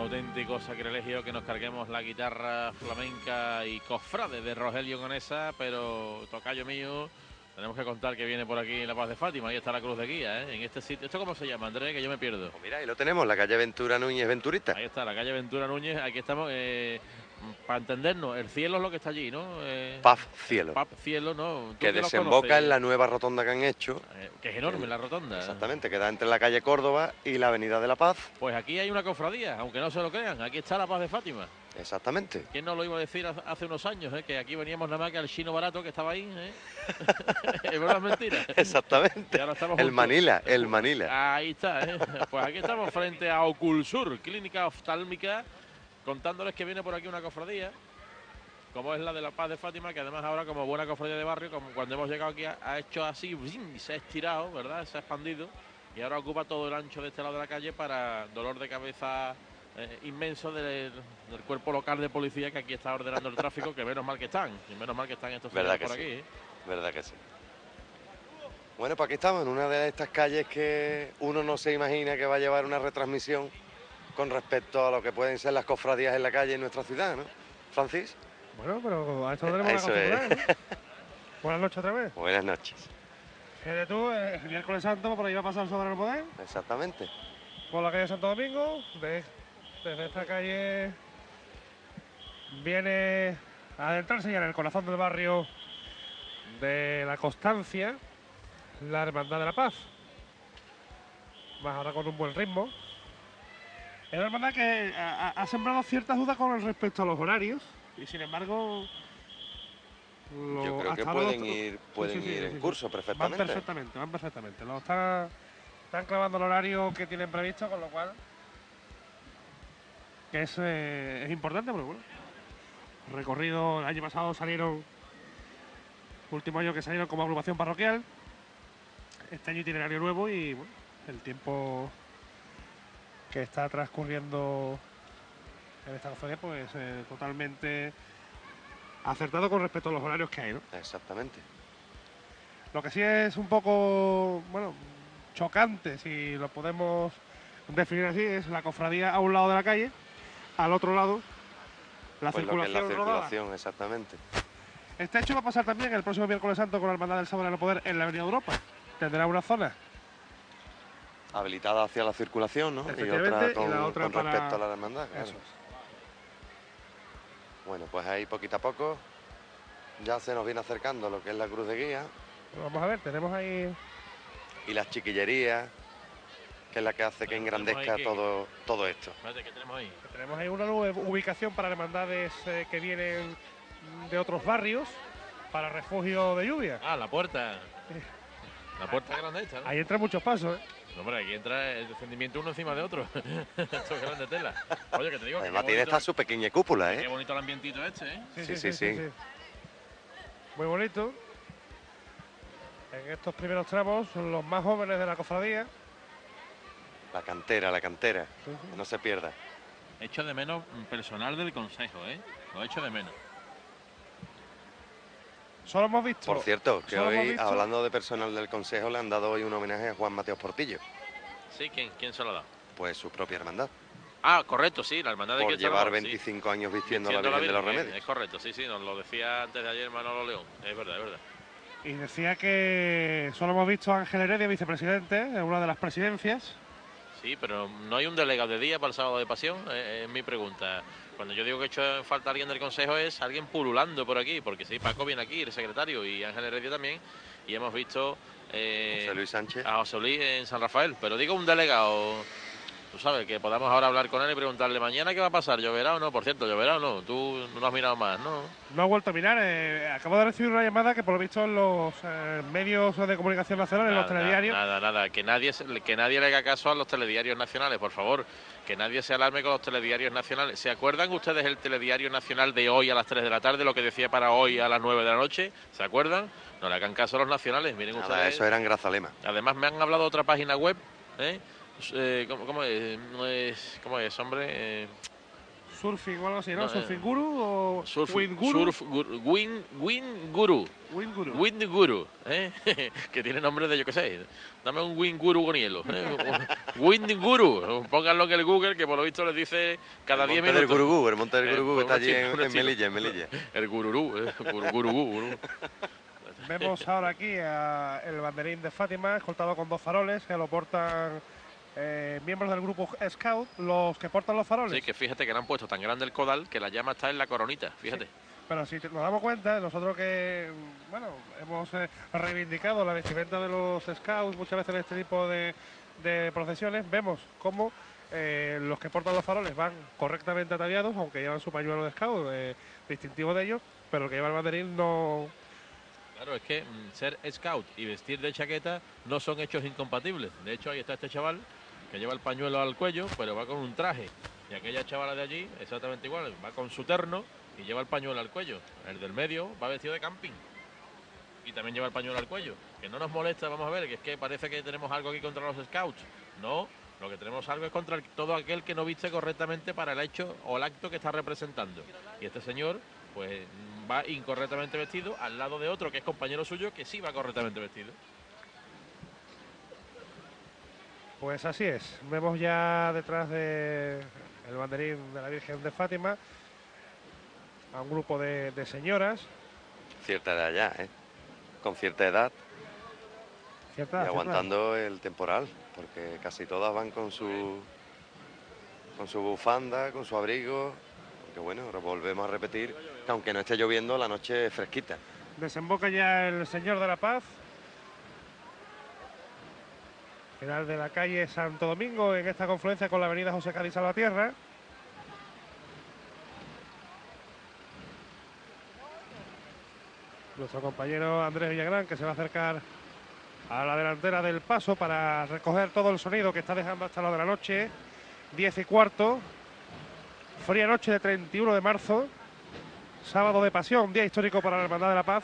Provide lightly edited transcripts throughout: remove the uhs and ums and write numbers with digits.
auténtico sacrilegio que nos carguemos la guitarra flamenca y cofrade de Rogelio Conesa, pero tocayo mío, tenemos que contar que viene por aquí la Paz de Fátima. Ahí está la cruz de guía, ¿eh? En este sitio. ¿Esto cómo se llama, Andrés? Que yo me pierdo. Pues mira, ahí lo tenemos, la calle Ventura Núñez Venturista. Ahí está, la calle Ventura Núñez. Aquí estamos, para entendernos, el cielo es lo que está allí, ¿no? Paz Cielo. Paz Cielo, ¿no? Que desemboca en la nueva rotonda que han hecho. Que es enorme la rotonda. Exactamente, que da entre la calle Córdoba y la Avenida de la Paz. Pues aquí hay una cofradía, aunque no se lo crean. Aquí está la Paz de Fátima. Exactamente. ¿Quién nos lo iba a decir hace unos años? Que aquí veníamos nada más que al chino barato que estaba ahí. Es verdad, mentira. Exactamente. El Manila, el Manila. Ahí está. Pues aquí estamos frente a Oculsur, clínica oftálmica, contándoles que viene por aquí una cofradía, como es la de la Paz de Fátima, que además ahora, como buena cofradía de barrio, como cuando hemos llegado aquí, ha hecho así, y se ha estirado, ¿verdad? Se ha expandido y ahora ocupa todo el ancho de este lado de la calle para dolor de cabeza inmenso del cuerpo local de policía, que aquí está ordenando el tráfico, que menos mal que están, y menos mal que están estos señores por aquí. Verdad que sí. Bueno, pues aquí estamos, en una de estas calles que uno no se imagina que va a llevar una retransmisión con respecto a lo que pueden ser las cofradías en la calle en nuestra ciudad, ¿no, Francis? Bueno, pero a esto no tenemos que acostumbrar, ¿no? Buenas noches otra vez. Buenas noches. Fíjate tú, el miércoles santo por ahí va a pasar el Soberano Poder. Exactamente. Por la calle Santo Domingo, desde esta calle viene a adentrarse ya en el corazón del barrio de La Constancia, la Hermandad de la Paz. Más ahora con un buen ritmo. Es una hermandad que ha sembrado ciertas dudas con respecto a los horarios y sin embargo yo creo que pueden ir en curso perfectamente. Van perfectamente. Están clavando el horario que tienen previsto, con lo cual que es importante, pero bueno. Recorrido, el año pasado último año que salieron como agrupación parroquial. Este año itinerario nuevo y bueno, el tiempo que está transcurriendo en esta cofradía pues totalmente acertado con respecto a los horarios que hay, ¿no? Exactamente. Lo que sí es un poco, bueno, chocante, si lo podemos definir así, es la cofradía a un lado de la calle, al otro lado la pues circulación lo que es la rodada. circulación, exactamente. Este hecho va a pasar también el próximo miércoles santo con la Hermandad del Soberano Poder en la Avenida Europa. Tendrá una zona habilitada hacia la circulación, ¿no? Y otra con respecto a la hermandad, claro. Eso es. Bueno, pues ahí poquito a poco ya se nos viene acercando lo que es la cruz de guía. Pues vamos a ver, tenemos ahí... Y las chiquillerías, que es la que hace que engrandezca todo esto. ¿Qué tenemos ahí? Tenemos ahí una nueva ubicación para hermandades que vienen de otros barrios, para refugio de lluvia. Ah, la puerta. La puerta grande esta, ¿no? Ahí entran muchos pasos, ¿eh? No, hombre, aquí entra el descendimiento uno encima de otro. Esto es grande tela. Oye, que te digo. Además tiene esta su pequeña cúpula, ¿eh? Qué bonito el ambientito este, ¿eh? Sí. Muy bonito. En estos primeros tramos son los más jóvenes de la cofradía. La cantera. Sí. Que no se pierda. Echo de menos personal del consejo, ¿eh? Lo echo de menos. Solo hemos visto... Por cierto, que hoy, hablando de personal del Consejo, le han dado hoy un homenaje a Juan Mateos Portillo. Sí, ¿quién se lo ha dado? Pues su propia hermandad. Ah, correcto, sí, la hermandad de por llevar 25 años vistiendo a la Virgen de los Remedios. Es correcto, sí, nos lo decía antes de ayer Manolo León. Es verdad. Y decía que solo hemos visto a Ángel Heredia, vicepresidente, en una de las presidencias. Sí, pero no hay un delegado de día para el sábado de pasión, es mi pregunta. Cuando yo digo que he hecho en falta alguien del consejo es alguien pululando por aquí, porque sí, Paco viene aquí, el secretario, y Ángel Heredia también, y hemos visto José Luis Sánchez. A José Luis en San Rafael, pero digo un delegado, tú sabes, que podamos ahora hablar con él y preguntarle mañana qué va a pasar, ¿lloverá o no? Por cierto, ¿lloverá o no? Tú no has mirado más, ¿no? No ha vuelto a mirar, acabo de recibir una llamada que por lo visto en los medios de comunicación nacional, en los telediarios... Nada, que nadie le haga caso a los telediarios nacionales, por favor, que nadie se alarme con los telediarios nacionales. ¿Se acuerdan ustedes el telediario nacional de hoy a las 3 de la tarde, lo que decía para hoy a las 9 de la noche? ¿Se acuerdan? No le hagan caso a los nacionales, miren ustedes... Eso era en Grazalema. Además me han hablado de otra página web, ¿Cómo es, hombre? surfing o algo así, ¿no? No, ¿Surfing Guru o Wind Guru? Wind Guru. Wind Guru. Wind Guru, ¿eh? Que tiene nombre de, yo qué sé, dame un Wind Guru con hielo. Wind Guru, pónganlo en el Google, que por lo visto les dice cada 10 minutos. El monte del Gurugú, que está allí en Melilla. El Gururú, Gurugú. Vemos ahora aquí el banderín de Fátima, escoltado con 2 faroles, que lo portan miembros del grupo Scout, los que portan los faroles. Sí, que fíjate que le han puesto tan grande el codal que la llama está en la coronita, fíjate. Sí. Pero si nos damos cuenta, nosotros que, bueno, hemos reivindicado la vestimenta de los Scouts muchas veces en este tipo de procesiones, vemos cómo los que portan los faroles van correctamente ataviados, aunque llevan su pañuelo de Scout, distintivo de ellos, pero el que lleva el banderín no... Claro, es que ser Scout y vestir de chaqueta no son hechos incompatibles. De hecho, ahí está este chaval que lleva el pañuelo al cuello, pero va con un traje. Y aquella chavala de allí, exactamente igual, va con su terno y lleva el pañuelo al cuello. El del medio va vestido de camping y también lleva el pañuelo al cuello. Que no nos molesta, vamos a ver, que es que parece que tenemos algo aquí contra los Scouts. No, lo que tenemos algo es contra todo aquel que no viste correctamente para el hecho o el acto que está representando. Y este señor, pues, va incorrectamente vestido al lado de otro que es compañero suyo que sí va correctamente vestido. Pues así es. Vemos ya detrás del banderín de la Virgen de Fátima a un grupo de señoras. Cierta edad ya, ¿eh? Con cierta edad. Cierta, y aguantando el temporal, porque casi todas van con su bufanda, con su abrigo. Porque bueno, ahora volvemos a repetir que aunque no esté lloviendo, la noche es fresquita. Desemboca ya el Señor de la Paz. Final de la calle Santo Domingo en esta confluencia con la avenida José Cádiz Salvatierra. Nuestro compañero Andrés Villagrán, que se va a acercar a la delantera del paso para recoger todo el sonido que está dejando hasta la de la noche. 10:15. Fría noche de 31 de marzo. Sábado de Pasión, día histórico para la Hermandad de la Paz.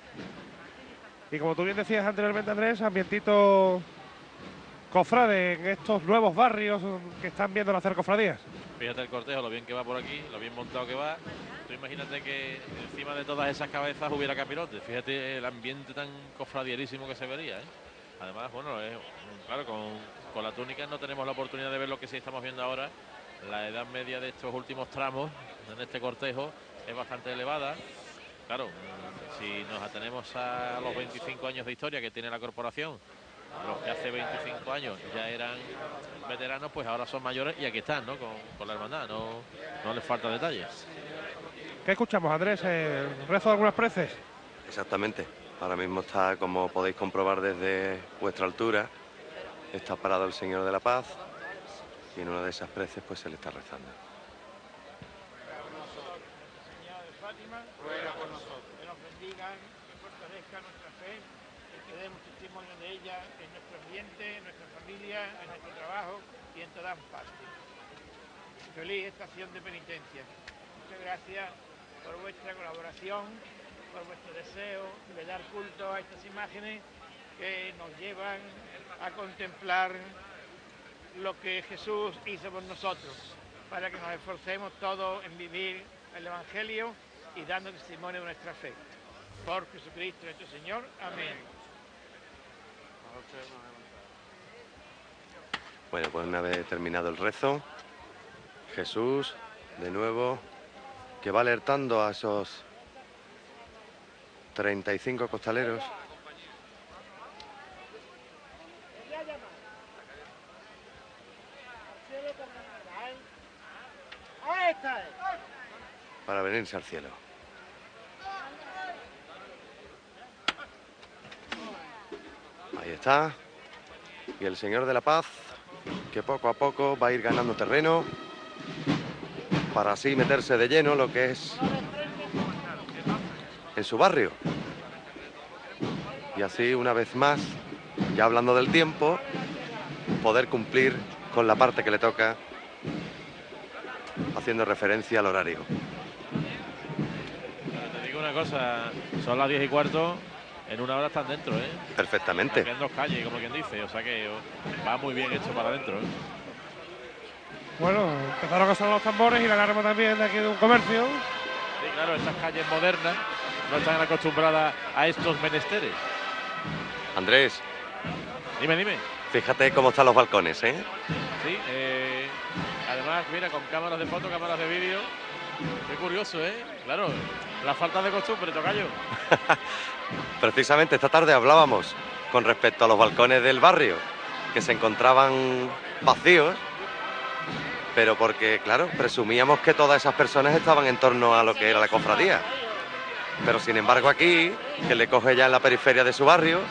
Y como tú bien decías anteriormente, Andrés, ambientito cofrade en estos nuevos barrios que están viendo nacer cofradías. Fíjate el cortejo, lo bien que va por aquí, lo bien montado que va. Tú imagínate que encima de todas esas cabezas hubiera capirotes. Fíjate el ambiente tan cofradierísimo que se vería, ¿eh? Además, bueno, claro, con la túnica no tenemos la oportunidad de ver lo que sí estamos viendo ahora. La edad media de estos últimos tramos en este cortejo es bastante elevada. Claro, si nos atenemos a los 25 años de historia que tiene la corporación, los que hace 25 años ya eran veteranos, pues ahora son mayores y aquí están, ¿no? Con la hermandad, no les falta detalles. ¿Qué escuchamos, Andrés? ¿El rezo de algunas preces? Exactamente. Ahora mismo está, como podéis comprobar desde vuestra altura, está parado el Señor de la Paz y en una de esas preces pues se le está rezando. Señor de Fátima, ruega por nosotros. Que nos bendiga, que fortalezca nuestra fe y que demos testimonio de ella en nuestro ambiente, en nuestra familia, en nuestro trabajo y en todas partes. Feliz estación de penitencia. Muchas gracias por vuestra colaboración, por vuestro deseo de dar culto a estas imágenes que nos llevan a contemplar lo que Jesús hizo por nosotros, para que nos esforcemos todos en vivir el Evangelio y dando testimonio de nuestra fe. Por Jesucristo nuestro Señor. Amén. Bueno, pues una vez terminado el rezo, Jesús, de nuevo, que va alertando a esos 35 costaleros para venirse al cielo. Ahí está. Y el Señor de la Paz, que poco a poco va a ir ganando terreno para así meterse de lleno lo que es en su barrio. Y así, una vez más, ya hablando del tiempo, poder cumplir con la parte que le toca, haciendo referencia al horario. Te digo una cosa, son las 10:15, en una hora están dentro, ¿eh? Perfectamente. Aquí en 2 calles, como quien dice, o sea que va muy bien hecho para adentro, ¿eh? Bueno, empezaron a sonar los tambores y la alarma también de aquí de un comercio. Sí, claro, estas calles modernas no están acostumbradas a estos menesteres. Andrés, Dime. fíjate cómo están los balcones, ¿eh? Sí, además, mira, con cámaras de foto, cámaras de vídeo. Qué curioso, ¿eh? Claro, la falta de costumbre, tocayo. Precisamente esta tarde hablábamos con respecto a los balcones del barrio, que se encontraban vacíos, pero porque, claro, presumíamos que todas esas personas estaban en torno a lo que era la cofradía. Pero sin embargo aquí, que le coge ya en la periferia de su barrio,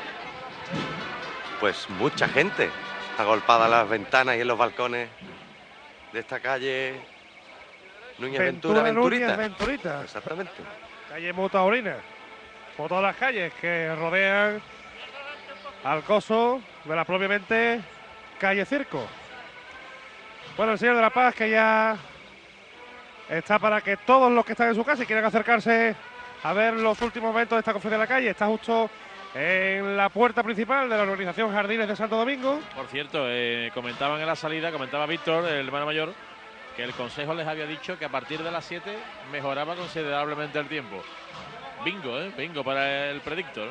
pues mucha gente agolpada en las ventanas y en los balcones de esta calle Núñez Ventura, Núñez Venturita. Exactamente. Calle Mutaurina. Por todas las calles que rodean al coso de la propiamente calle Circo. Bueno, el señor de la Paz, que ya está para que todos los que están en su casa y quieran acercarse a ver los últimos momentos de esta cofradía de la calle, está justo en la puerta principal de la organización Jardines de Santo Domingo. Por cierto, comentaban en la salida, comentaba Víctor, el hermano mayor, que el consejo les había dicho que a partir de las 7 mejoraba considerablemente el tiempo. Bingo para el predictor.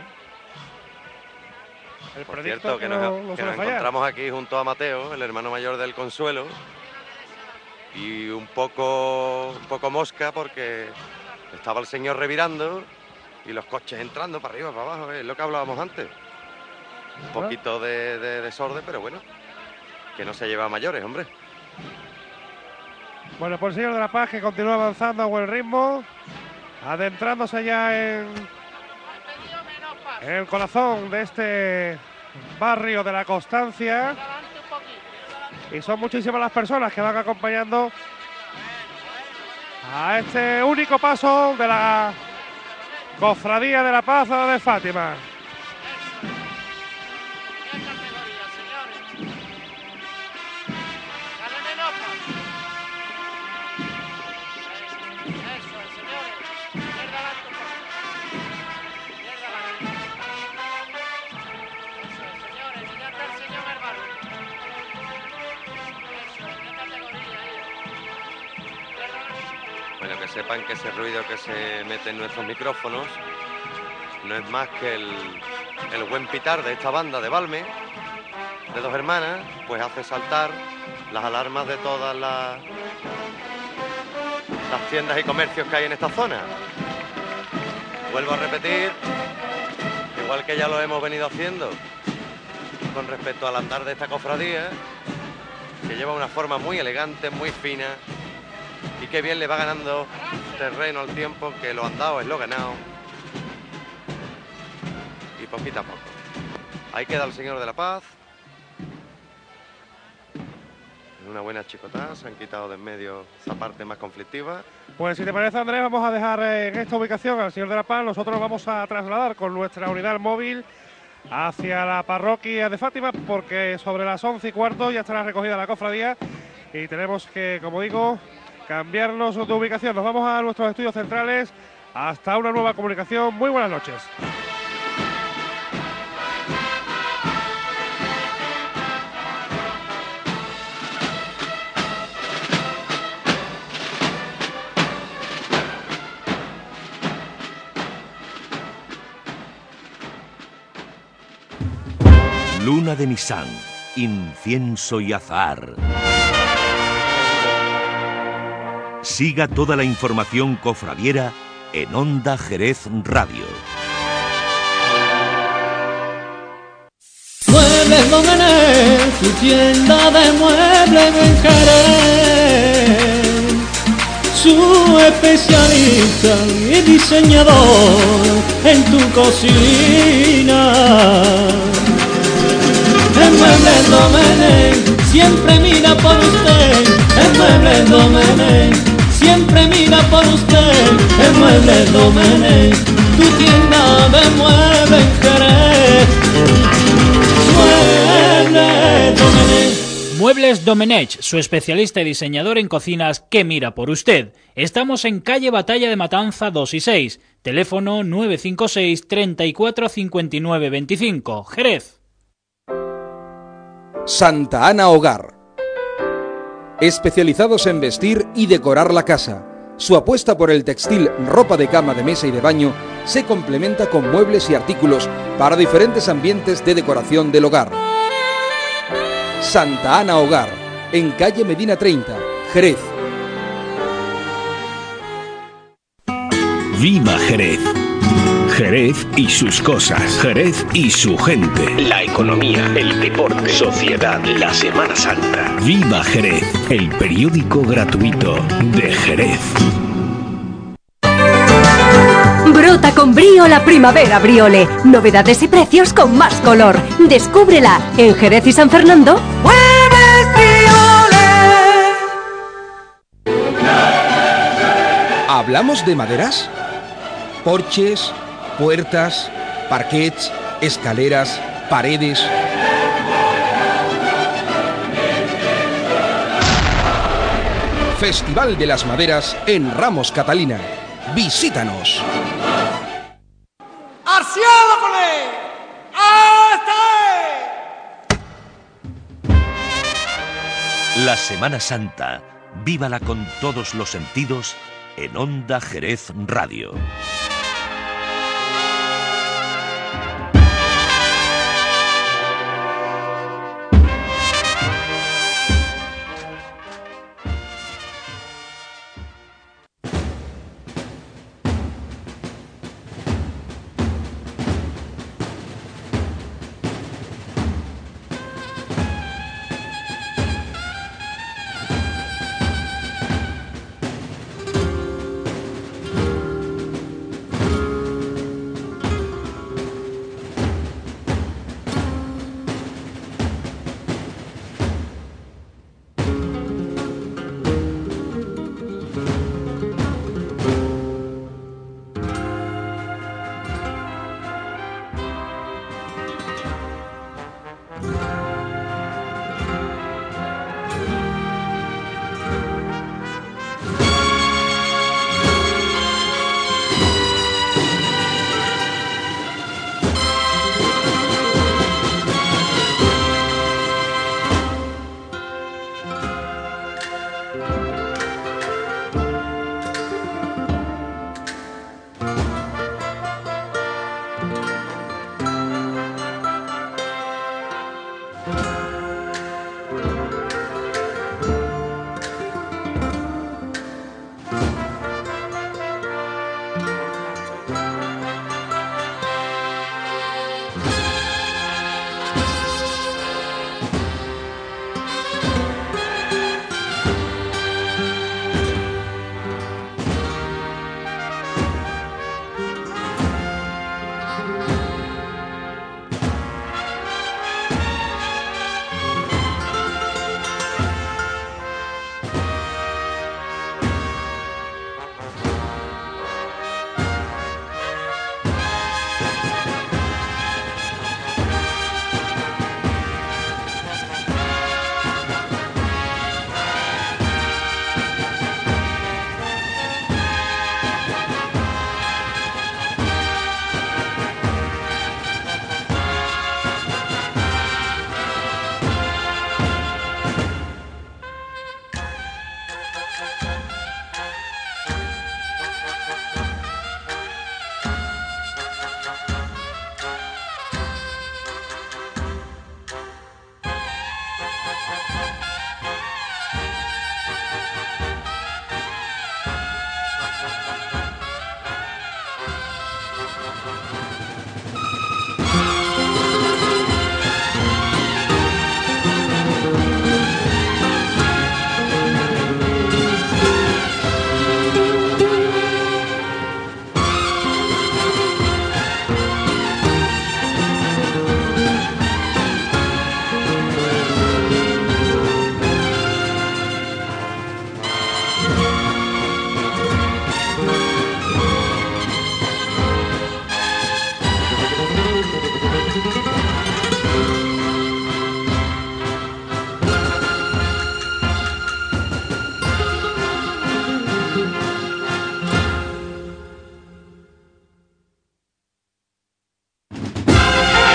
El Por predictor cierto, que nos suele fallar. encontramos aquí junto a Mateo, el hermano mayor del Consuelo, y un poco mosca porque estaba el señor revirando y los coches entrando para arriba, para abajo, es lo que hablábamos antes. Un poquito de desorden, pero bueno, que no se lleva a mayores, hombre. Bueno, pues el señor de la Paz, que continúa avanzando a buen ritmo, adentrándose ya en el corazón de este barrio de la Constancia. Y son muchísimas las personas que van acompañando a este único paso de la Cofradía de la Paz de Fátima. Bueno, que sepan que ese ruido que se mete en nuestros micrófonos no es más que el buen pitar de esta banda de Valme, de Dos Hermanas, pues hace saltar las alarmas de todas las tiendas y comercios que hay en esta zona. Vuelvo a repetir, igual que ya lo hemos venido haciendo con respecto al andar de esta cofradía, que lleva una forma muy elegante, muy fina, y qué bien le va ganando terreno al tiempo, que lo andado es lo ganado. Y poquito a poco. Ahí queda el señor de la Paz. En una buena chicotada, se han quitado de en medio esa parte más conflictiva. Pues si te parece, Andrés, vamos a dejar en esta ubicación al señor de la Paz. Nosotros vamos a trasladar con nuestra unidad móvil hacia la parroquia de Fátima, porque sobre las 11:15 ya estará recogida la cofradía y tenemos que, como digo, cambiarnos de ubicación. Nos vamos a nuestros estudios centrales. Hasta una nueva comunicación. Muy buenas noches. Luna de Nisán, incienso y azahar. Siga toda la información cofradiera en Onda Jerez Radio. Muebles Domenech, tu tienda de muebles en Jerez. Su especialista y diseñador en tu cocina. En Muebles Domenech siempre mira por usted. En Muebles Domenech siempre mira por usted. En Muebles Domenech, tu tienda de muebles en Jerez. Muebles Domenech. Muebles Domenech, su especialista y diseñador en cocinas que mira por usted. Estamos en calle Batalla de Matanza 2 y 6. Teléfono 956 34 59 25. Jerez. Santa Ana Hogar. especializados en vestir y decorar la casa. Su apuesta por el textil, ropa de cama, de mesa y de baño se complementa con muebles y artículos para diferentes ambientes de decoración del hogar. Santa Ana Hogar, en calle Medina 30, Jerez. Viva Jerez. Jerez y sus cosas. Jerez y su gente. La economía, el deporte, sociedad, la Semana Santa. Viva Jerez, el periódico gratuito de Jerez. Brota con brío la primavera Briole. Novedades y precios con más color. Descúbrela en Jerez y San Fernando. ¿Hablamos de maderas? Porches, puertas, parquets, escaleras, paredes. Festival de las Maderas en Ramos Catalina. Visítanos. La Semana Santa, vívala con todos los sentidos en Onda Jerez Radio.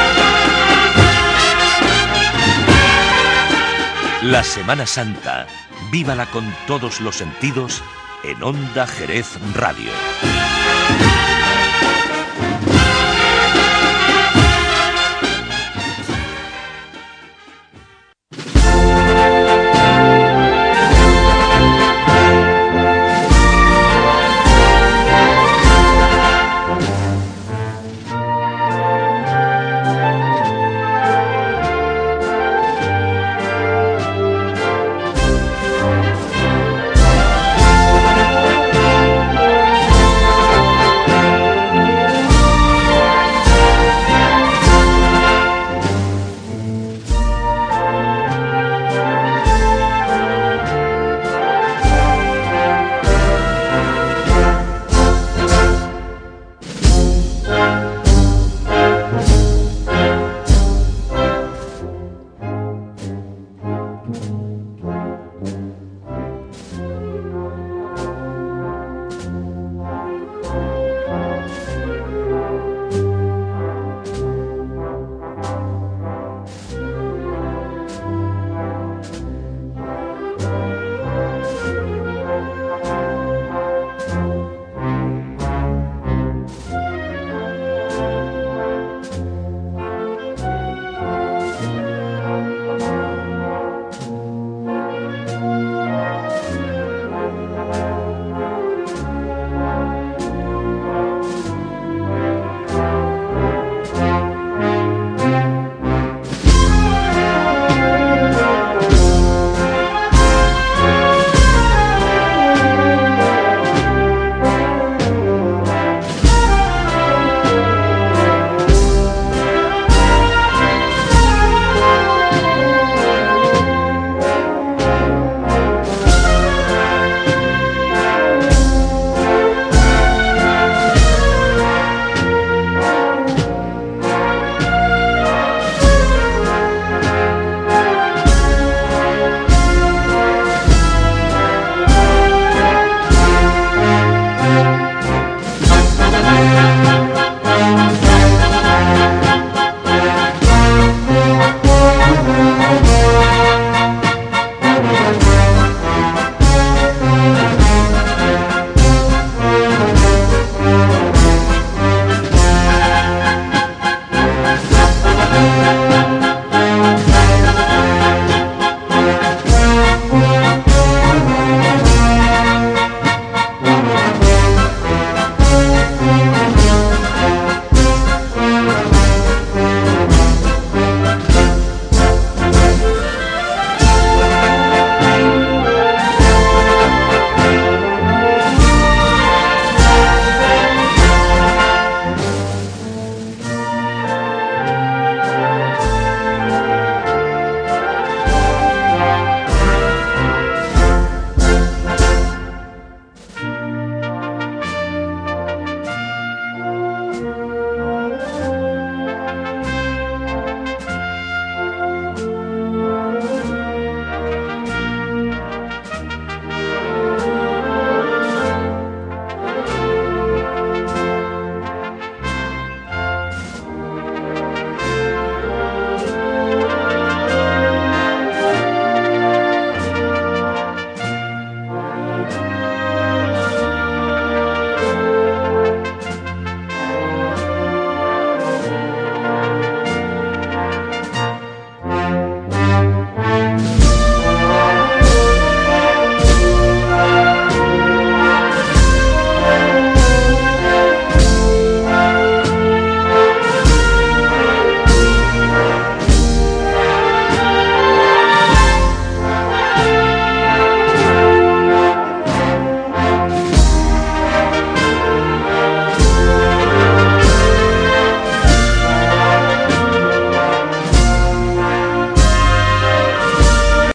La Semana Santa, Vívala con todos los sentidos en Onda Jerez Radio.